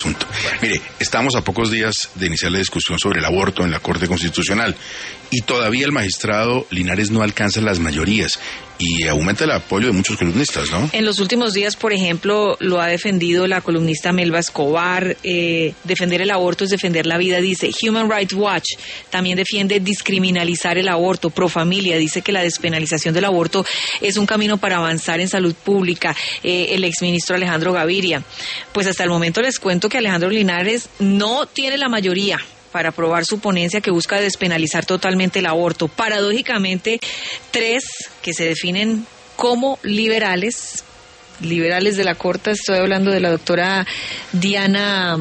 asunto. Mire, estamos a pocos días de iniciar la discusión sobre el aborto en la Corte Constitucional y todavía el magistrado Linares no alcanza las mayorías y aumenta el apoyo de muchos columnistas, ¿no? En los últimos días, por ejemplo, lo ha defendido la columnista Melba Escobar. Defender el aborto es defender la vida, dice. Human Rights Watch también defiende descriminalizar el aborto. Profamilia dice que la despenalización del aborto es un camino para avanzar en salud pública. El exministro Alejandro Gaviria. Pues hasta el momento les cuento que Alejandro Linares no tiene la mayoría para aprobar su ponencia que busca despenalizar totalmente el aborto. Paradójicamente, 3 que se definen como liberales de la Corte, estoy hablando de la doctora Diana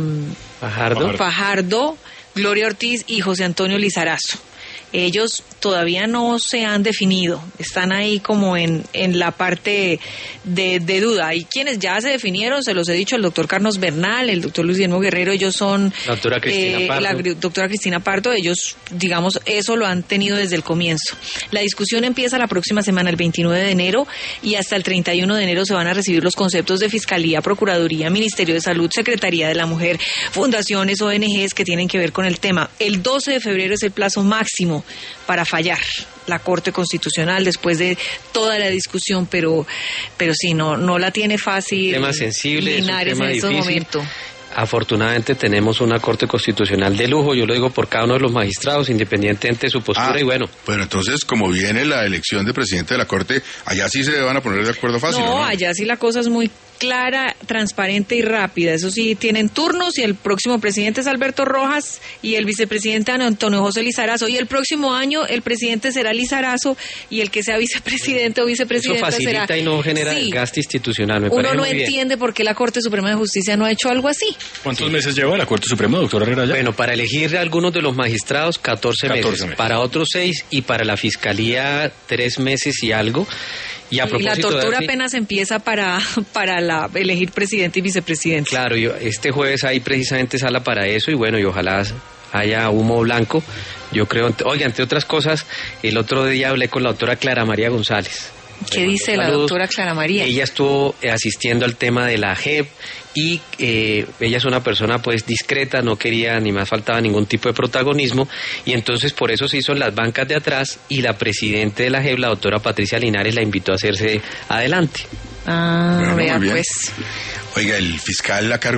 Fajardo, Gloria Ortiz y José Antonio Lizarazo. Ellos todavía no se han definido, están ahí como en la parte de duda. Hay quienes ya se definieron, se los he dicho, el doctor Carlos Bernal, el doctor Luis Guillermo Guerrero, ellos son la doctora Cristina Pardo, ellos, digamos, eso lo han tenido desde el comienzo. La discusión empieza la próxima semana, el 29 de enero, y hasta el 31 de enero se van a recibir los conceptos de Fiscalía, Procuraduría, Ministerio de Salud, Secretaría de la Mujer, fundaciones, ONGs que tienen que ver con el tema. El 12 de febrero es el plazo máximo para fallar la Corte Constitucional después de toda la discusión, pero sí, no la tiene fácil. Tema sensible, Linares, es un tema en este difícil. momento. Afortunadamente tenemos una Corte Constitucional de lujo, yo lo digo por cada uno de los magistrados, independientemente de su postura, y bueno. Pero entonces, como viene la elección de presidente de la Corte, allá sí se van a poner de acuerdo fácil, ¿no? Allá sí la cosa es muy clara, transparente y rápida. Eso sí, tienen turnos y el próximo presidente es Alberto Rojas y el vicepresidente Antonio José Lizarazo. Y el próximo año el presidente será Lizarazo y el que sea vicepresidente o vicepresidenta será... Eso facilita y no genera desgaste institucional. Uno no entiende por qué la Corte Suprema de Justicia no ha hecho algo así. ¿Cuántos meses lleva la Corte Suprema, doctor Herrera? Ya? Bueno, para elegir a algunos de los magistrados, 14 meses. Para otros 6 y para la Fiscalía 3 meses y algo. Y la tortura apenas empieza para elegir presidente y vicepresidente. Claro, este jueves hay precisamente sala para eso y bueno, y ojalá haya humo blanco. Yo creo, oiga, entre otras cosas, el otro día hablé con la doctora Clara María González. ¿Qué dice la doctora Clara María? Ella estuvo asistiendo al tema de la JEP y ella es una persona pues discreta, no quería ni más faltaba ningún tipo de protagonismo y entonces por eso se hizo en las bancas de atrás y la presidenta de la JEP, la doctora Patricia Linares, la invitó a hacerse adelante. Vea pues. Oiga, el fiscal a cargo